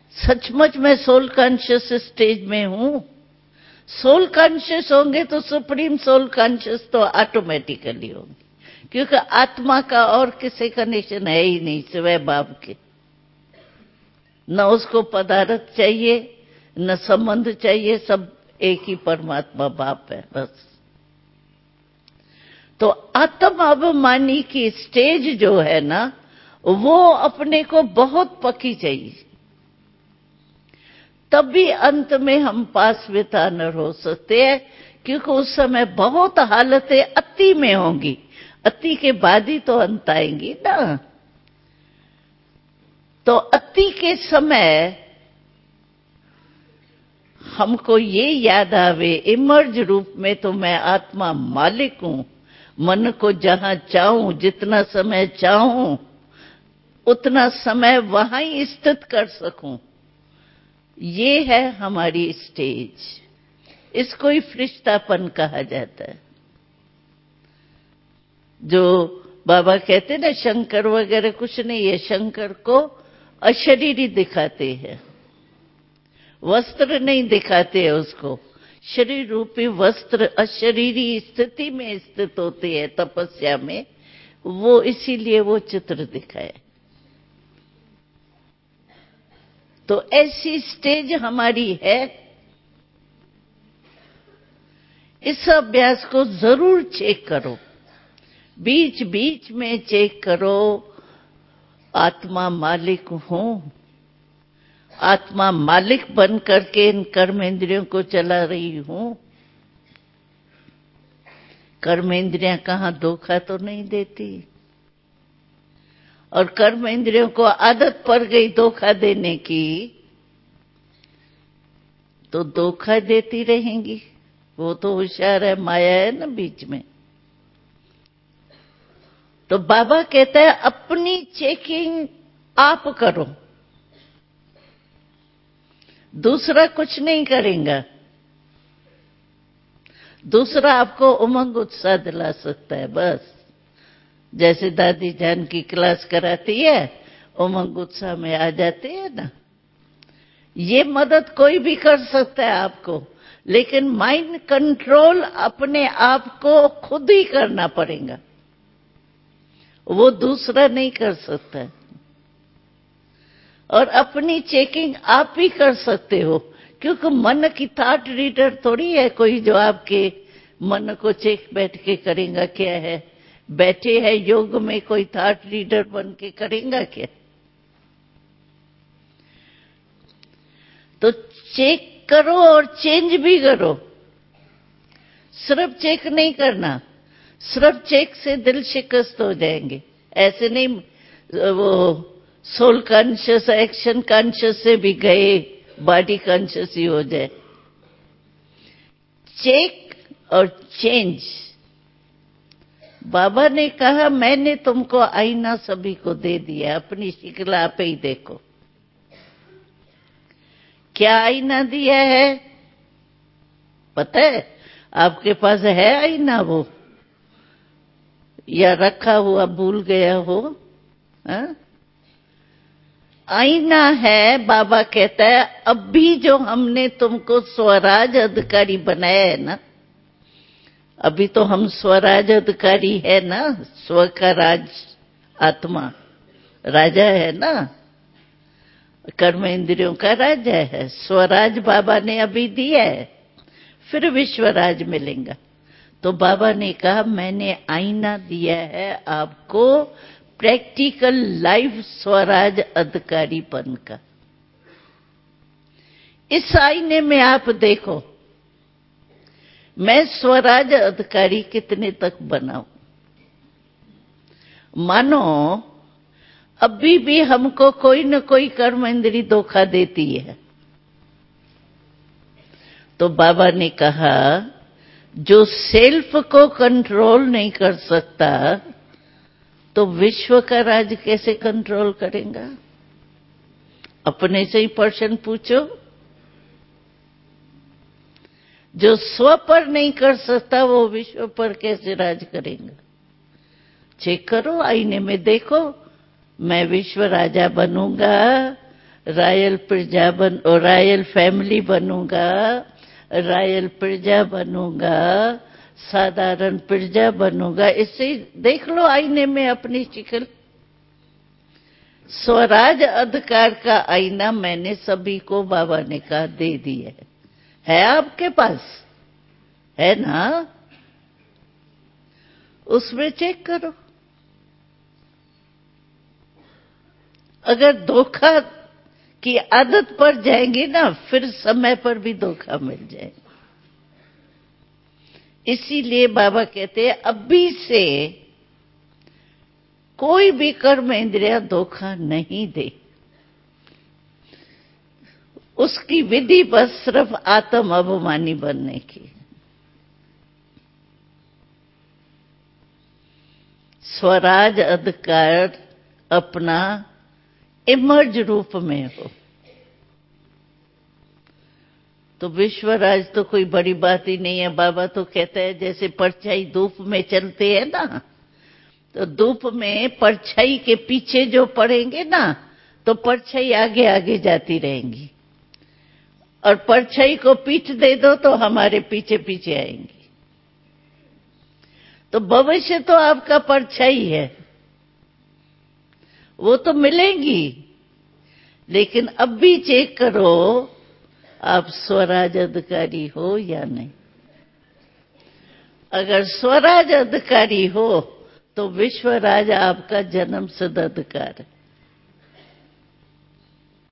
सचमुच मैं soul conscious stage में हूं? सोल कॉन्शियस होंगे तो सुप्रीम सोल कॉन्शियस तो ऑटोमेटिकली होंगे, क्योंकि आत्मा का और किसी कनेक्शन है ही नहीं सिवाय बाप के। न उसको पदार्थ चाहिए, न संबंध चाहिए, सब एक ही परमात्मा बाप है बस। तो आत्माभिमानी की स्टेज जो है ना, वो अपने को बहुत पक्की चाहिए, तब भी अंत में हम पास विद ऑनर हो सकते हैं, क्योंकि उस समय बहुत हालतें अति में होंगी, अति के बाद ही तो अंत आएंगी ना। तो अति के समय हमको ये याद आवे इमर्ज रूप में तो मैं आत्मा मालिक हूं, मन को जहां चाहूं, जितना समय चाहूं उतना समय वहां ही स्थित कर सकूं। ये है हमारी स्टेज। इसको ही फरिश्तापन कहा जाता है। जो बाबा कहते ना शंकर वगैरह कुछ नहीं है, शंकर को अशरीरी दिखाते हैं, वस्त्र नहीं दिखाते हैं उसको। शरीर रूपी वस्त्र अशरीरी स्थिति में स्थित होते हैं तपस्या में, वो इसीलिए वो चित्र दिखाए। तो ऐसी स्टेज हमारी है। इस अभ्यास को जरूर चेक करो, बीच बीच में चेक करो। आत्मा मालिक हूं, आत्मा मालिक बन करके इन कर्मेंद्रियों को चला रही हूं। कर्मेंद्रियां कहां धोखा तो नहीं देती, और कर्मेंद्रियों को आदत पड़ गई धोखा देने की, तो धोखा देती रहेंगी। वो तो होशियार है, माया है ना बीच में। तो बाबा कहता है अपनी चेकिंग आप करो, दूसरा कुछ नहीं करेगा। दूसरा आपको उमंग उत्साह दिला सकता है बस, जैसे दादी जान की क्लास कराती है, उमंग उत्साह में आ जाते हैं ना। ये मदद कोई भी कर सकता है आपको, लेकिन माइंड कंट्रोल अपने आप को खुद ही करना पड़ेगा, वो दूसरा नहीं कर सकता। और अपनी चेकिंग आप ही कर सकते हो, क्योंकि मन की थॉट रीडर थोड़ी है कोई जो आपके मन को चेक बैठ के करेगा। क्या है, बैठे है योग में, कोई थॉट रीडर बन के करेगा क्या? तो चेक करो और चेंज भी करो। सिर्फ चेक नहीं करना, सिर्फ चेक से दिल शिकस्त हो जाएंगे। ऐसे नहीं वो सोल कॉन्शियस एक्शन कॉन्शियस से भी गए बॉडी कॉन्शियस ही हो जाए। चेक और चेंज। बाबा ने कहा मैंने तुमको आईना सभी को दे दिया, अपनी शक्ल आप ही देखो। क्या आईना दिया है पता है? आपके पास है आईना वो, या रखा हुआ भूल गया हो? हा? आईना है। बाबा कहता है अभी जो हमने तुमको स्वराज अधिकारी बनाया है ना, अभी तो हम स्वराज अधिकारी है ना, स्व का राज, आत्मा राजा है ना, कर्म इंद्रियों का राजा है। स्वराज बाबा ने अभी दिया है, फिर विश्वराज मिलेगा। तो बाबा ने कहा मैंने आईना दिया है आपको, प्रैक्टिकल लाइफ स्वराज अधिकारीपन का। इस आईने में आप देखो मैं स्वराज अधिकारी कितने तक बनाऊं। मानो अभी भी हमको कोई न कोई कर्म इंद्री धोखा देती है, तो बाबा ने कहा जो सेल्फ को कंट्रोल नहीं कर सकता तो विश्व का राज कैसे कंट्रोल करेगा? अपने से ही प्रश्न पूछो। जो स्व पर नहीं कर सकता वो विश्व पर कैसे राज करेगा? चेक करो, आईने में देखो, मैं विश्व राजा बनूंगा, रॉयल प्रजा और रॉयल फैमिली बनूंगा, रॉयल प्रजा बनूंगा, साधारण प्रजा बनूंगा। इससे देख लो आईने में अपनी शक्ल। स्वराज अधिकार का आईना मैंने सभी को बाबा ने कहा दे दिया है आपके पास, है ना? उसमें चेक करो। अगर धोखा की आदत पड़ जाएंगी ना, फिर समय पर भी धोखा मिल जाएगा। इसीलिए बाबा कहते हैं अभी से कोई भी कर्म इंद्रिया धोखा नहीं दे। उसकी विधि बस सिर्फ आत्म अभिमानी बनने की। स्वराज अधिकार अपना इमर्ज रूप में हो तो विश्वराज तो कोई बड़ी बात ही नहीं है। बाबा तो कहता है जैसे परछाई धूप में चलते हैं ना, तो धूप में परछाई के पीछे जो पड़ेंगे ना, तो परछाई आगे आगे जाती रहेंगी, और परछाई को पीठ दे दो तो हमारे पीछे पीछे आएंगी। तो भविष्य तो आपका परछाई है, वो तो मिलेंगी, लेकिन अब भी चेक करो आप स्वराज अधिकारी हो या नहीं। अगर स्वराज अधिकारी हो तो विश्वराज आपका जन्म सिद्ध अधिकार है।